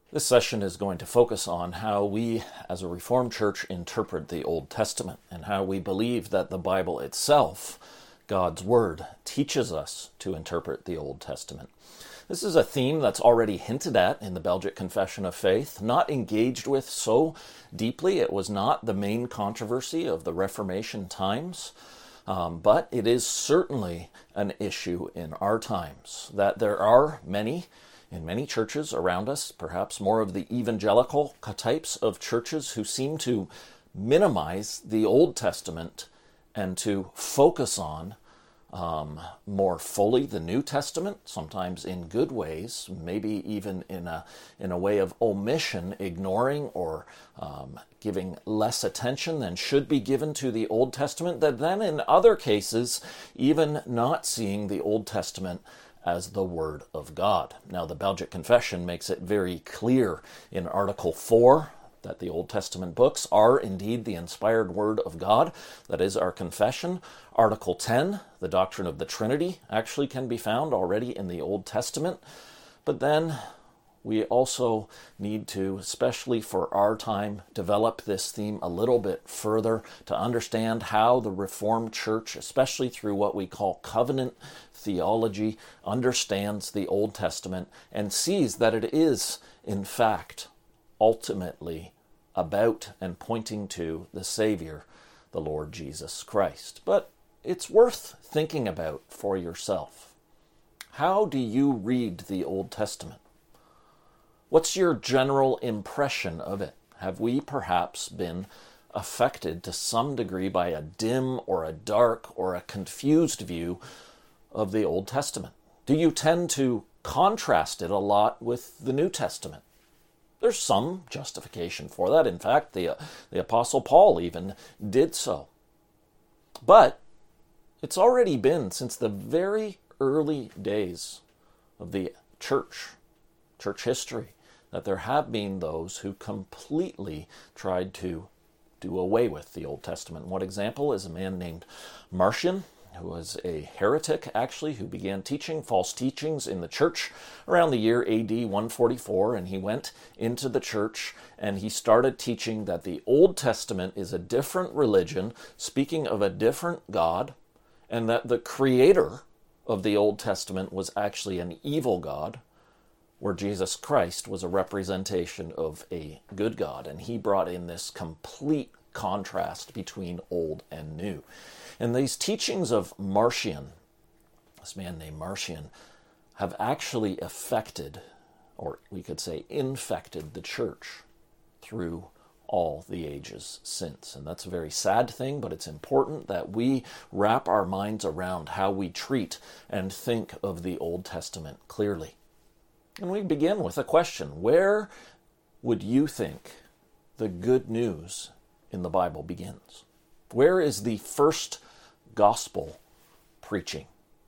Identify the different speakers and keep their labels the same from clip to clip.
Speaker 1: This session is going to focus on how we, as a Reformed Church, interpret the Old Testament and how we believe that the Bible itself, God's Word, teaches us to interpret the Old Testament. This is a theme that's already hinted at in the Belgic Confession of Faith, not engaged with so deeply. It was not the main controversy of the Reformation times, but it is certainly an issue in our times, that there are in many churches around us, perhaps more of the evangelical types of churches who seem to minimize the Old Testament and to focus on more fully the New Testament, sometimes in good ways, maybe even in a way of omission, ignoring or giving less attention than should be given to the Old Testament, that then in other cases, even not seeing the Old Testament as the Word of God. Now, the Belgic Confession makes it very clear in Article 4 that the Old Testament books are indeed the inspired Word of God. That is our confession. Article 10, the doctrine of the Trinity, actually can be found already in the Old Testament. But then we also need to, especially for our time, develop this theme a little bit further to understand how the Reformed Church, especially through what we call covenant theology, understands the Old Testament and sees that it is, in fact, ultimately about and pointing to the Savior, the Lord Jesus Christ. But it's worth thinking about for yourself. How do you read the Old Testament? What's your general impression of it? Have we perhaps been affected to some degree by a dim or a dark or a confused view of the Old Testament? Do you tend to contrast it a lot with the New Testament? There's some justification for that. In fact, the Apostle Paul even did so. But it's already been since the very early days of the church history, that there have been those who completely tried to do away with the Old Testament. One example is a man named Marcion, who was a heretic, actually, who began teaching false teachings in the church around the year AD 144, and he went into the church and he started teaching that the Old Testament is a different religion, speaking of a different God, and that the creator of the Old Testament was actually an evil God, where Jesus Christ was a representation of a good God. And he brought in this complete contrast between old and new. And these teachings of Marcion, this man named Marcion, have actually affected, or we could say infected, the church through all the ages since. And that's a very sad thing, but it's important that we wrap our minds around how we treat and think of the Old Testament clearly. And we begin with a question. Where would you think the good news in the Bible begins? Where is the first gospel preaching?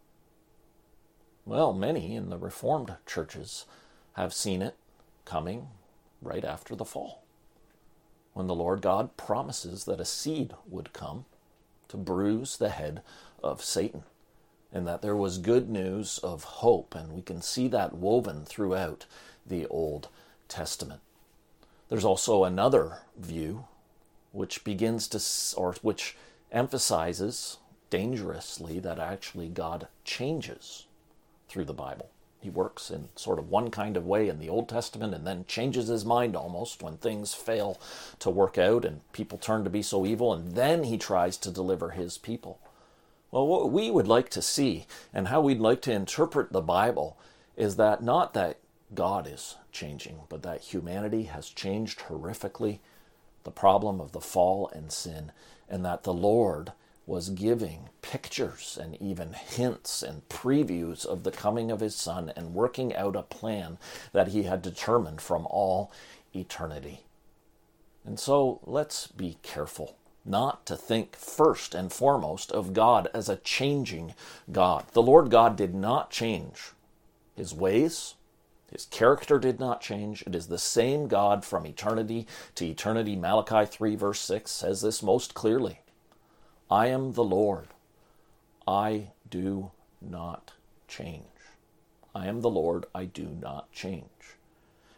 Speaker 1: Well, many in the Reformed churches have seen it coming right after the fall, when the Lord God promises that a seed would come to bruise the head of Satan, and that there was good news of hope, and we can see that woven throughout the Old Testament. There's also another view which which emphasizes dangerously that actually God changes through the Bible. He works in sort of one kind of way in the Old Testament and then changes his mind almost when things fail to work out and people turn to be so evil, and then he tries to deliver his people. Well, what we would like to see and how we'd like to interpret the Bible is that not that God is changing, but that humanity has changed horrifically, the problem of the fall and sin, and that the Lord was giving pictures and even hints and previews of the coming of his Son and working out a plan that he had determined from all eternity. And so let's be careful not to think first and foremost of God as a changing God. The Lord God did not change his ways. His character did not change. It is the same God from eternity to eternity. Malachi 3 verse 6 says this most clearly. I am the Lord. I do not change. I am the Lord. I do not change.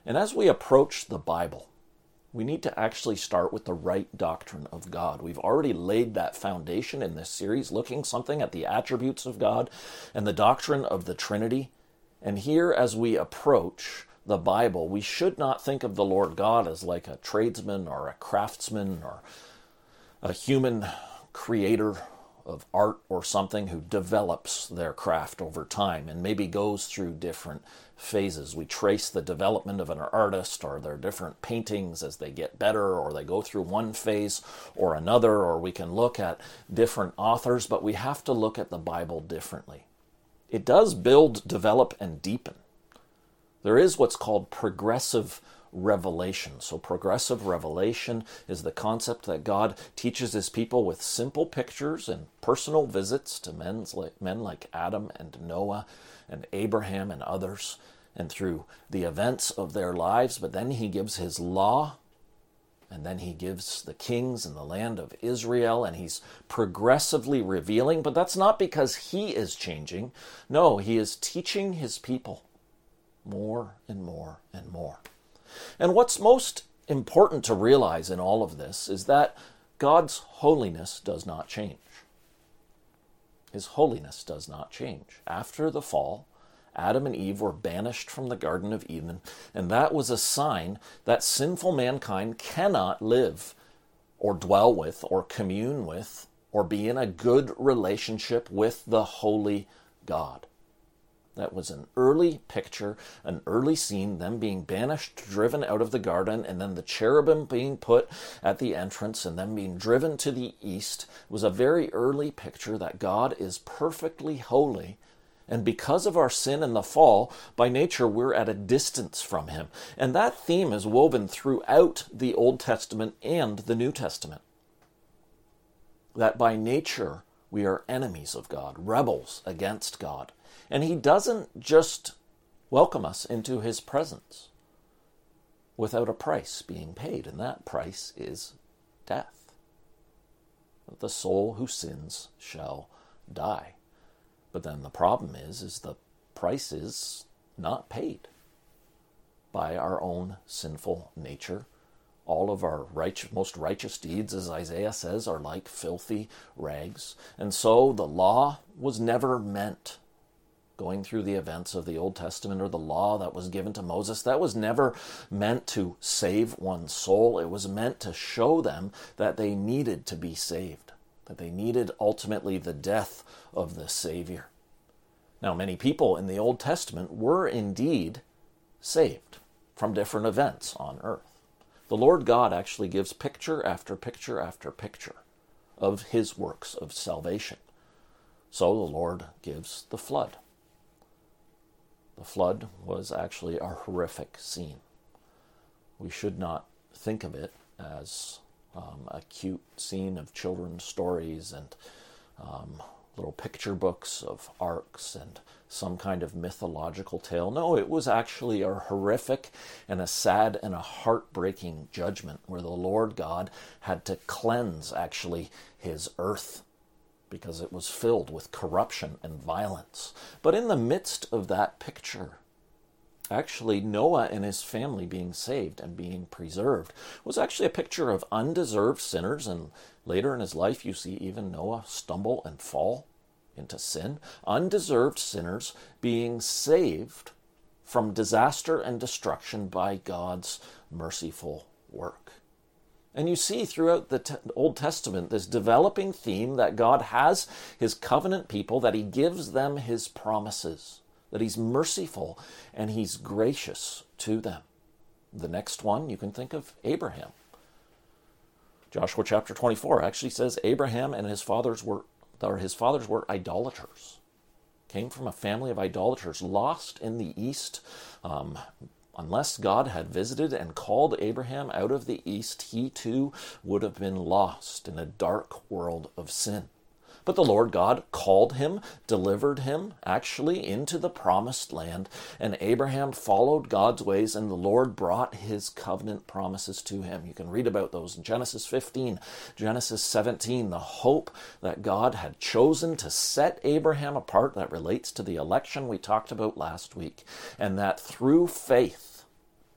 Speaker 1: And as we approach the Bible, we need to actually start with the right doctrine of God. We've already laid that foundation in this series, looking something at the attributes of God and the doctrine of the Trinity. And here, as we approach the Bible, we should not think of the Lord God as like a tradesman or a craftsman or a human creator of art or something who develops their craft over time and maybe goes through different phases. We trace the development of an artist or their different paintings as they get better, or they go through one phase or another, or we can look at different authors, but we have to look at the Bible differently. It does build, develop, and deepen. There is what's called progressive revelation. So progressive revelation is the concept that God teaches his people with simple pictures and personal visits to men like Adam and Noah and Abraham and others, and through the events of their lives. But then he gives his law, and then he gives the kings in the land of Israel, and he's progressively revealing. But that's not because he is changing. No, he is teaching his people more and more and more. And what's most important to realize in all of this is that God's holiness does not change. His holiness does not change. After the fall, Adam and Eve were banished from the Garden of Eden, and that was a sign that sinful mankind cannot live or dwell with or commune with or be in a good relationship with the holy God. That was an early picture, an early scene, them being banished, driven out of the garden, and then the cherubim being put at the entrance and them being driven to the east. It was a very early picture that God is perfectly holy, and because of our sin and the fall, by nature we're at a distance from him. And that theme is woven throughout the Old Testament and the New Testament. That by nature we are enemies of God, rebels against God. And he doesn't just welcome us into his presence without a price being paid, and that price is death. The soul who sins shall die. But then the problem is the price is not paid by our own sinful nature. All of our most righteous deeds, as Isaiah says, are like filthy rags. And so the law was never meant, going through the events of the Old Testament or the law that was given to Moses, that was never meant to save one's soul. It was meant to show them that they needed to be saved, that they needed ultimately the death of the Savior. Now, many people in the Old Testament were indeed saved from different events on earth. The Lord God actually gives picture after picture after picture of his works of salvation. So the Lord gives the flood. The flood was actually a horrific scene. We should not think of it as a cute scene of children's stories and little picture books of arks and some kind of mythological tale. No, it was actually a horrific and a sad and a heartbreaking judgment where the Lord God had to cleanse actually his earth, because it was filled with corruption and violence. But in the midst of that picture, actually Noah and his family being saved and being preserved was actually a picture of undeserved sinners. And later in his life, you see even Noah stumble and fall into sin. Undeserved sinners being saved from disaster and destruction by God's merciful work. And you see throughout the Old Testament this developing theme that God has his covenant people, that he gives them his promises, that he's merciful and he's gracious to them. The next one, you can think of Abraham. Joshua chapter 24 actually says Abraham and his fathers were idolaters. Came from a family of idolaters, lost in the east. Unless God had visited and called Abraham out of the east, he too would have been lost in a dark world of sin. But the Lord God called him, delivered him actually into the promised land, and Abraham followed God's ways, and the Lord brought his covenant promises to him. You can read about those in Genesis 15, Genesis 17, the hope that God had chosen to set Abraham apart. That relates to the election we talked about last week, and that through faith,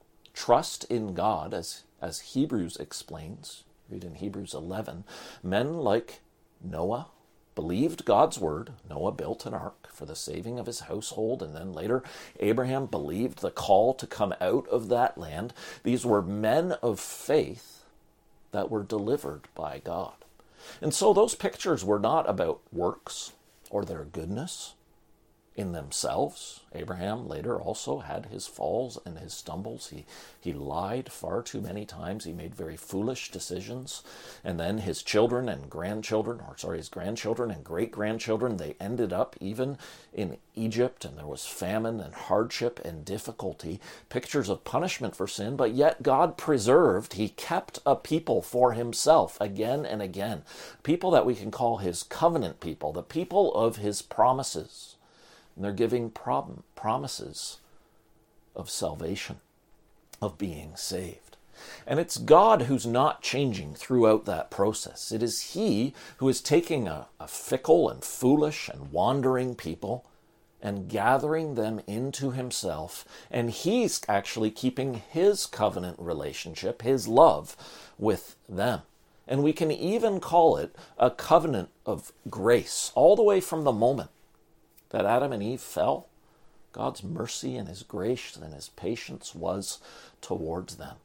Speaker 1: trust in God, as Hebrews explains. Read in Hebrews 11, men like Noah believed God's word. Noah built an ark for the saving of his household, and then later Abraham believed the call to come out of that land. These were men of faith that were delivered by God. And so those pictures were not about works or their goodness in themselves. Abraham later also had his falls and his stumbles. He lied far too many times. He made very foolish decisions. And then his children and grandchildren, his grandchildren and great-grandchildren, they ended up even in Egypt, and there was famine and hardship and difficulty, pictures of punishment for sin, but yet God preserved, he kept a people for himself again and again. People that we can call his covenant people, the people of his promises. And they're giving promises of salvation, of being saved. And it's God who's not changing throughout that process. It is he who is taking a fickle and foolish and wandering people and gathering them into himself. And he's actually keeping his covenant relationship, his love with them. And we can even call it a covenant of grace, all the way from the moment that Adam and Eve fell. God's mercy and his grace and his patience was towards them.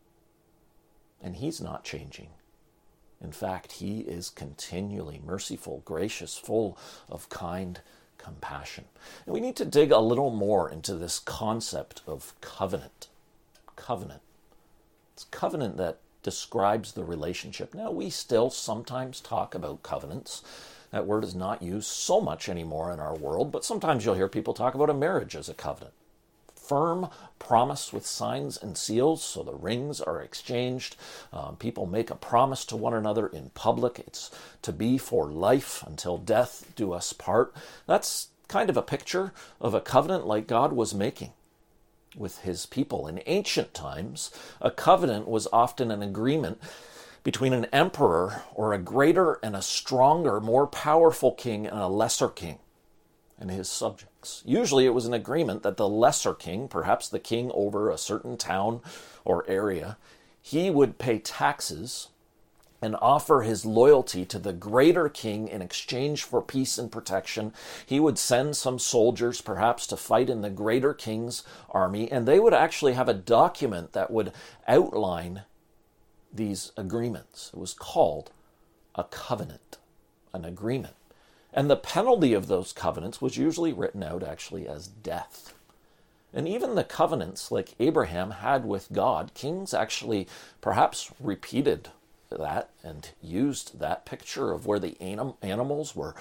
Speaker 1: And he's not changing. In fact, he is continually merciful, gracious, full of kind compassion. And we need to dig a little more into this concept of covenant. Covenant. It's covenant that describes the relationship. Now, we still sometimes talk about covenants. That word is not used so much anymore in our world, but sometimes you'll hear people talk about a marriage as a covenant. Firm promise with signs and seals, so the rings are exchanged. People make a promise to one another in public. It's to be for life until death do us part. That's kind of a picture of a covenant like God was making with his people. In ancient times, a covenant was often an agreement between an emperor or a greater and a stronger, more powerful king and a lesser king and his subjects. Usually it was an agreement that the lesser king, perhaps the king over a certain town or area, he would pay taxes and offer his loyalty to the greater king in exchange for peace and protection. He would send some soldiers perhaps to fight in the greater king's army, and they would actually have a document that would outline these agreements. It was called a covenant, an agreement. And the penalty of those covenants was usually written out actually as death. And even the covenants like Abraham had with God, kings actually perhaps repeated that and used that picture of where the animals were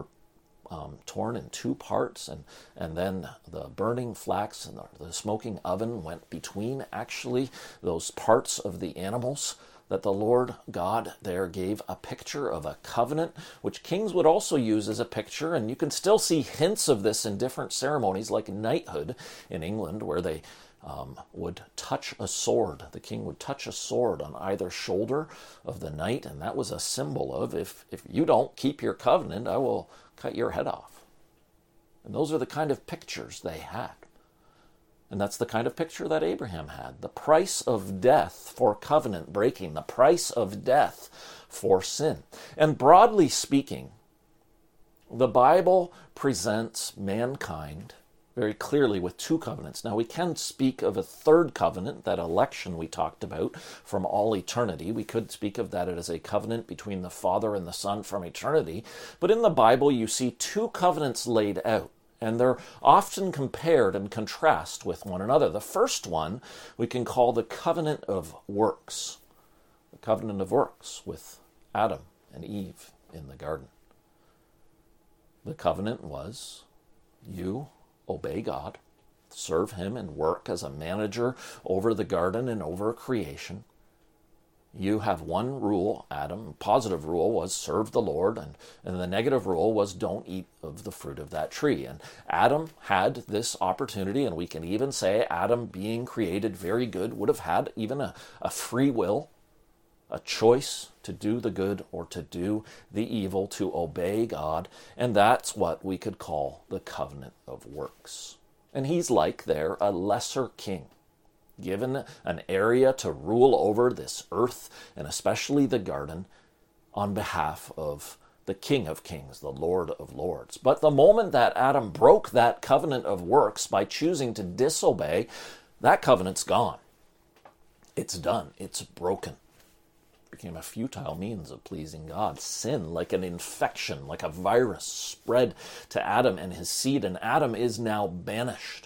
Speaker 1: torn in two parts, and then the burning flax and the smoking oven went between actually those parts of the animals, that the Lord God there gave a picture of a covenant, which kings would also use as a picture, and you can still see hints of this in different ceremonies like knighthood in England, where they would touch a sword. The king would touch a sword on either shoulder of the knight, and that was a symbol of, if you don't keep your covenant, I will cut your head off. And those are the kind of pictures they had. And that's the kind of picture that Abraham had. The price of death for covenant breaking, the price of death for sin. And broadly speaking, the Bible presents mankind very clearly with two covenants. Now, we can speak of a third covenant, that election we talked about from all eternity. We could speak of that as a covenant between the Father and the Son from eternity. But in the Bible, you see two covenants laid out, and they're often compared and contrast with one another. The first one we can call the covenant of works. The covenant of works with Adam and Eve in the garden. The covenant was, you obey God, serve him, and work as a manager over the garden and over creation. You have one rule, Adam. Positive rule was serve the Lord, and the negative rule was don't eat of the fruit of that tree. And Adam had this opportunity, and we can even say Adam, being created very good, would have had even a free will, a choice to do the good or to do the evil, to obey God, and that's what we could call the covenant of works. And he's like there a lesser king. given an area to rule over this earth, and especially the garden, on behalf of the King of Kings, the Lord of Lords. But the moment that Adam broke that covenant of works by choosing to disobey, that covenant's gone. It's done. It's broken. It became a futile means of pleasing God. Sin, like an infection, like a virus, spread to Adam and his seed, and Adam is now banished.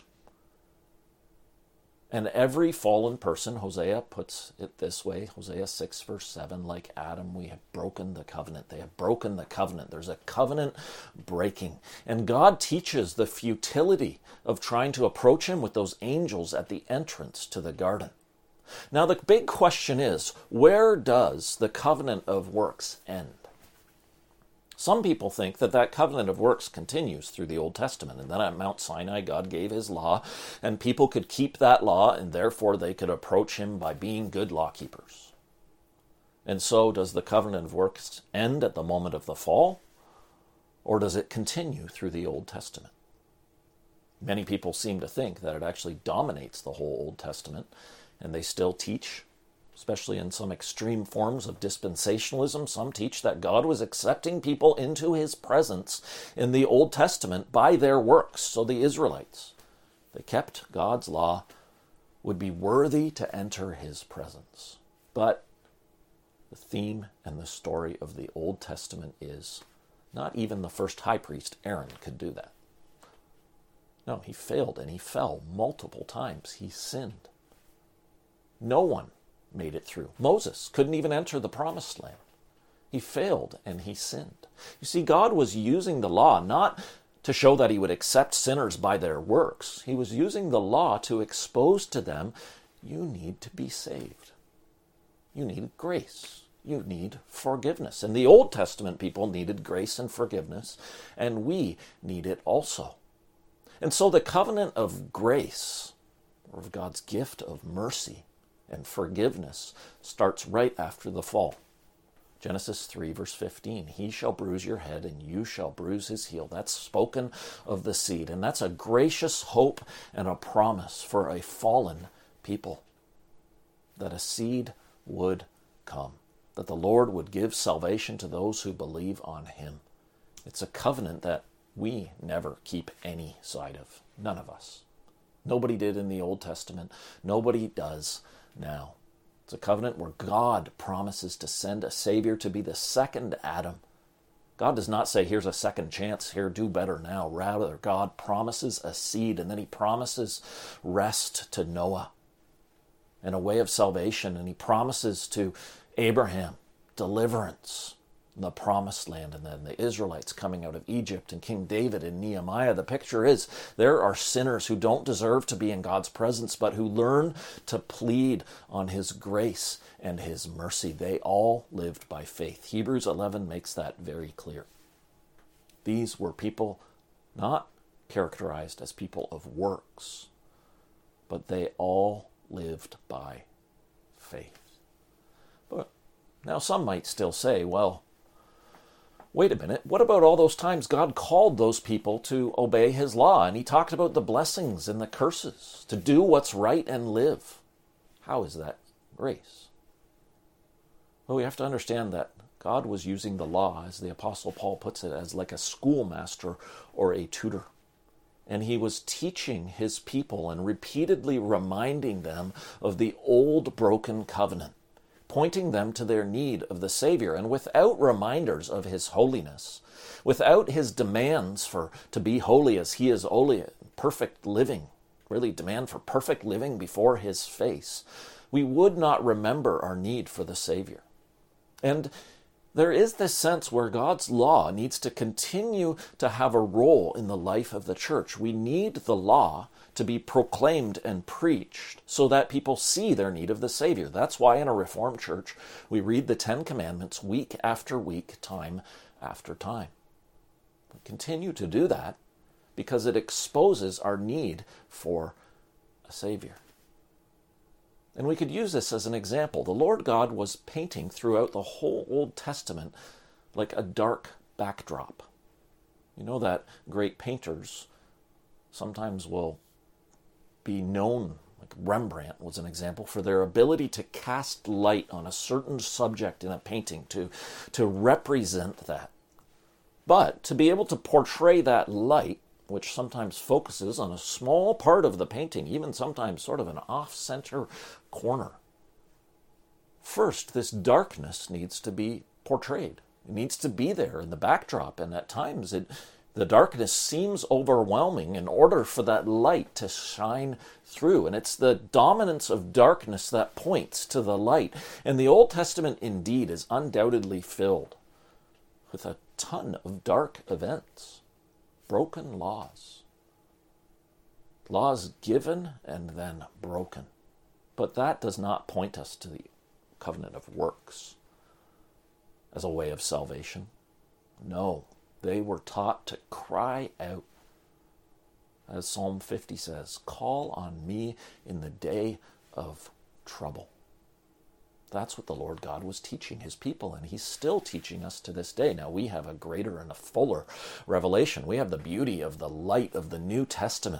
Speaker 1: And every fallen person, Hosea puts it this way, Hosea 6 verse 7, like Adam, we have broken the covenant. They have broken the covenant. There's a covenant breaking. And God teaches the futility of trying to approach him with those angels at the entrance to the garden. Now the big question is, where does the covenant of works end? Some people think that that covenant of works continues through the Old Testament, and then at Mount Sinai God gave his law, and people could keep that law, and therefore they could approach him by being good law keepers. And so does the covenant of works end at the moment of the fall, or does it continue through the Old Testament? Many people seem to think that it actually dominates the whole Old Testament, and they still teach, especially in some extreme forms of dispensationalism, some teach that God was accepting people into his presence in the Old Testament by their works. So the Israelites, they kept God's law, would be worthy to enter his presence. But the theme and the story of the Old Testament is not even the first high priest, Aaron, could do that. No, he failed and he fell multiple times. He sinned. No one made it through. Moses couldn't even enter the promised land. He failed and he sinned. You see, God was using the law not to show that he would accept sinners by their works. He was using the law to expose to them, you need to be saved. You need grace. You need forgiveness. And the Old Testament people needed grace and forgiveness, and we need it also. And so the covenant of grace, or of God's gift of mercy and forgiveness, starts right after the fall. Genesis 3 verse 15, he shall bruise your head and you shall bruise his heel. That's spoken of the seed, and that's a gracious hope and a promise for a fallen people, that a seed would come, that the Lord would give salvation to those who believe on him. It's a covenant that we never keep any side of. None of us. Nobody did in the Old Testament. Nobody does now. It's a covenant where God promises to send a Savior to be the second Adam. God does not say, here's a second chance, here, do better now. Rather, God promises a seed, and then he promises rest to Noah and a way of salvation, and he promises to Abraham deliverance in the promised land, and then the Israelites coming out of Egypt, and King David and Nehemiah. The picture is there are sinners who don't deserve to be in God's presence, but who learn to plead on his grace and his mercy. They all lived by faith. Hebrews 11 makes that very clear. These were people not characterized as people of works, but they all lived by faith. But now some might still say, well, wait a minute, what about all those times God called those people to obey his law, and he talked about the blessings and the curses, to do what's right and live? How is that grace? Well, we have to understand that God was using the law, as the Apostle Paul puts it, as like a schoolmaster or a tutor. And he was teaching his people and repeatedly reminding them of the old broken covenant, pointing them to their need of the Savior. And without reminders of his holiness, without his demands to be holy as he is holy, perfect living, really demand for perfect living before his face, we would not remember our need for the Savior. And there is this sense where God's law needs to continue to have a role in the life of the church. We need the law to be proclaimed and preached so that people see their need of the Savior. That's why in a Reformed church we read the Ten Commandments week after week, time after time. We continue to do that because it exposes our need for a Savior. And we could use this as an example. The Lord God was painting throughout the whole Old Testament like a dark backdrop. You know that great painters sometimes will be known Like Rembrandt was an example for their ability to cast light on a certain subject in a painting, to represent that. But to be able to portray that light, which sometimes focuses on a small part of the painting, even sometimes sort of an off-center corner. First, this darkness needs to be portrayed. It needs to be there in the backdrop, and at times the darkness seems overwhelming in order for that light to shine through. And it's the dominance of darkness that points to the light. And the Old Testament indeed is undoubtedly filled with a ton of dark events, broken laws. Laws given and then broken. But that does not point us to the covenant of works as a way of salvation. No, they were taught to cry out. As Psalm 50 says, call on me in the day of trouble. That's what the Lord God was teaching his people, and he's still teaching us to this day. Now, we have a greater and a fuller revelation. We have the beauty of the light of the New Testament.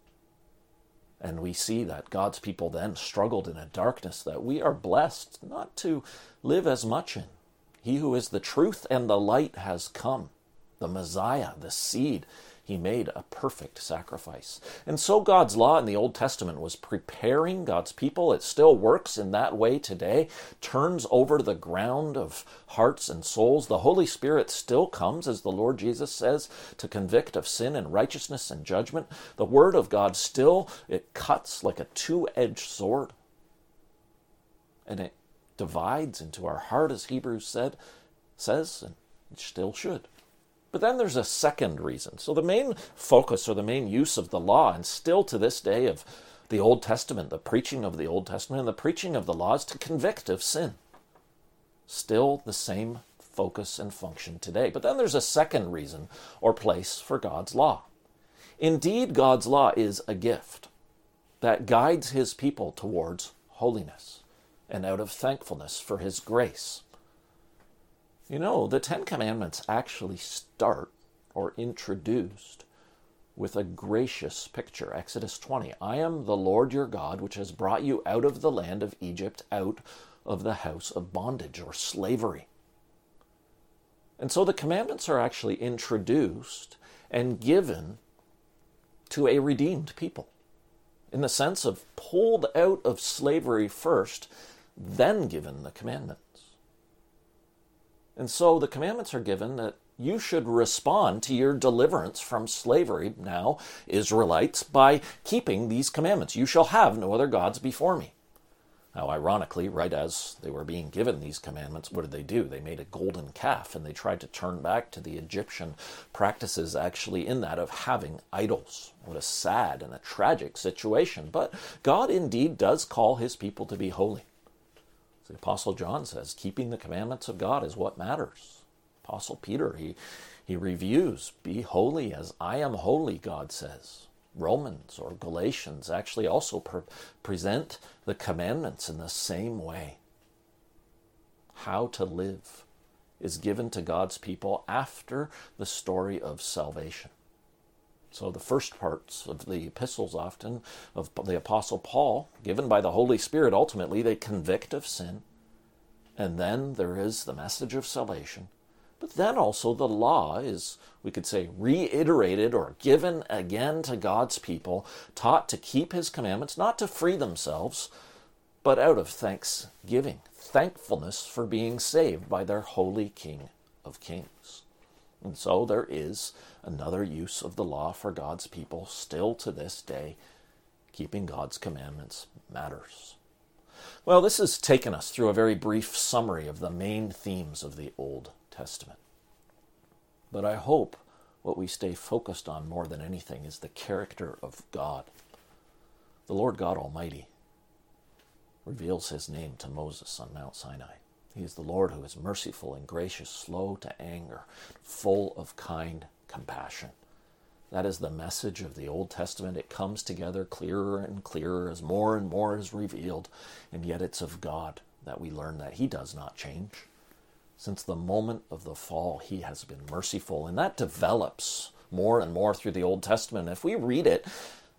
Speaker 1: And we see that God's people then struggled in a darkness that we are blessed not to live as much in. He who is the truth and the light has come. The Messiah, the seed, he made a perfect sacrifice. And so God's law in the Old Testament was preparing God's people. It still works in that way today, turns over the ground of hearts and souls. The Holy Spirit still comes, as the Lord Jesus says, to convict of sin and righteousness and judgment. The Word of God still, it cuts like a two-edged sword. And it divides into our heart, as Hebrews says, and it still should. But then there's a second reason. So the main focus or the main use of the law, and still to this day of the Old Testament, the preaching of the Old Testament and the preaching of the law, is to convict of sin. Still the same focus and function today. But then there's a second reason or place for God's law. Indeed, God's law is a gift that guides his people towards holiness and out of thankfulness for his grace. You know, the Ten Commandments actually start or introduced with a gracious picture. Exodus 20, I am the Lord your God, which has brought you out of the land of Egypt, out of the house of bondage or slavery. And so the commandments are actually introduced and given to a redeemed people, in the sense of pulled out of slavery first, then given the commandments. And so the commandments are given that you should respond to your deliverance from slavery, now, Israelites, by keeping these commandments. You shall have no other gods before me. Now, ironically, right as they were being given these commandments, what did? They made a golden calf, and they tried to turn back to the Egyptian practices actually in that of having idols. What a sad and a tragic situation. But God indeed does call his people to be holy. The Apostle John says, keeping the commandments of God is what matters. Apostle Peter, he reviews, be holy as I am holy, God says. Romans or Galatians actually also present the commandments in the same way. How to live is given to God's people after the story of salvation. So the first parts of the epistles often of the Apostle Paul, given by the Holy Spirit, ultimately they convict of sin. And then there is the message of salvation. But then also the law is, we could say, reiterated or given again to God's people, taught to keep his commandments, not to free themselves, but out of thanksgiving, thankfulness for being saved by their holy King of Kings. And so there is another use of the law for God's people still to this day. Keeping God's commandments matters. Well, this has taken us through a very brief summary of the main themes of the Old Testament. But I hope what we stay focused on more than anything is the character of God. The Lord God Almighty reveals his name to Moses on Mount Sinai. He is the Lord who is merciful and gracious, slow to anger, full of kind compassion. That is the message of the Old Testament. It comes together clearer and clearer as more and more is revealed, and yet it's of God that we learn that he does not change. Since the moment of the fall, he has been merciful, and that develops more and more through the Old Testament. If we read it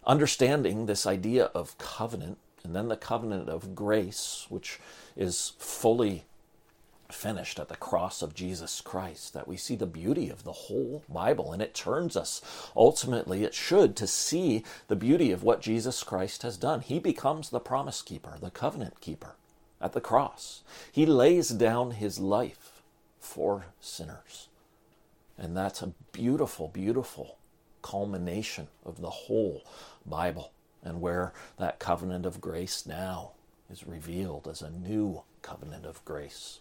Speaker 1: understanding this idea of covenant, and then the covenant of grace, which is fully finished at the cross of Jesus Christ, that we see the beauty of the whole Bible, and it turns us, ultimately it should, to see the beauty of what Jesus Christ has done. He becomes the promise keeper, the covenant keeper at the cross. He lays down his life for sinners. And that's a beautiful, beautiful culmination of the whole Bible, and where that covenant of grace now is revealed as a new covenant of grace,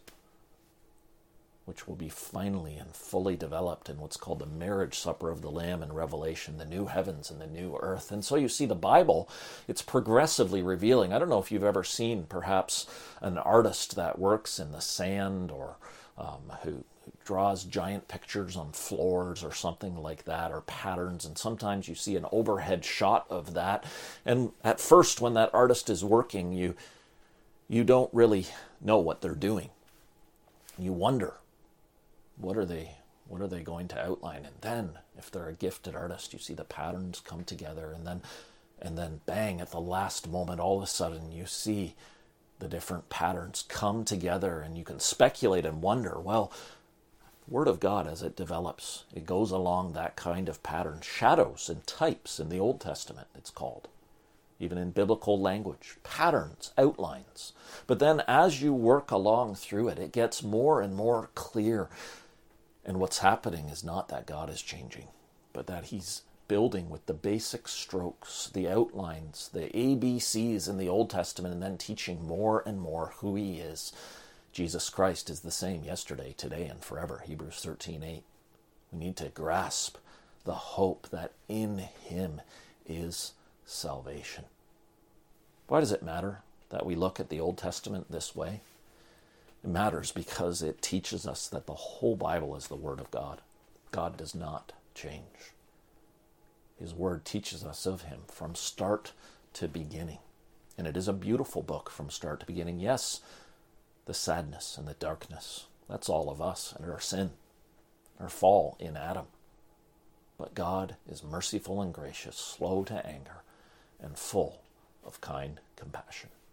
Speaker 1: which will be finally and fully developed in what's called the marriage supper of the Lamb in Revelation, the new heavens and the new earth. And so you see the Bible, it's progressively revealing. I don't know if you've ever seen perhaps an artist that works in the sand, or who draws giant pictures on floors or something like that, or patterns, and sometimes you see an overhead shot of that. And at first, when that artist is working, you don't really know what they're doing. You wonder, what are they going to outline? And then, if they're a gifted artist, you see the patterns come together, and then bang, at the last moment, all of a sudden you see the different patterns come together, and you can speculate and wonder, well, Word of God, as it develops, it goes along that kind of pattern. Shadows and types in the Old Testament, it's called. Even in biblical language. Patterns, outlines. But then as you work along through it, it gets more and more clear. And what's happening is not that God is changing, but that he's building with the basic strokes, the outlines, the ABCs in the Old Testament, and then teaching more and more who he is. Jesus Christ is the same yesterday, today, and forever. Hebrews 13:8. We need to grasp the hope that in him is salvation. Why does it matter that we look at the Old Testament this way? It matters because it teaches us that the whole Bible is the Word of God. God does not change. His Word teaches us of him from start to beginning. And it is a beautiful book from start to beginning. Yes, the sadness and the darkness, that's all of us and our sin, our fall in Adam. But God is merciful and gracious, slow to anger, and full of kind compassion.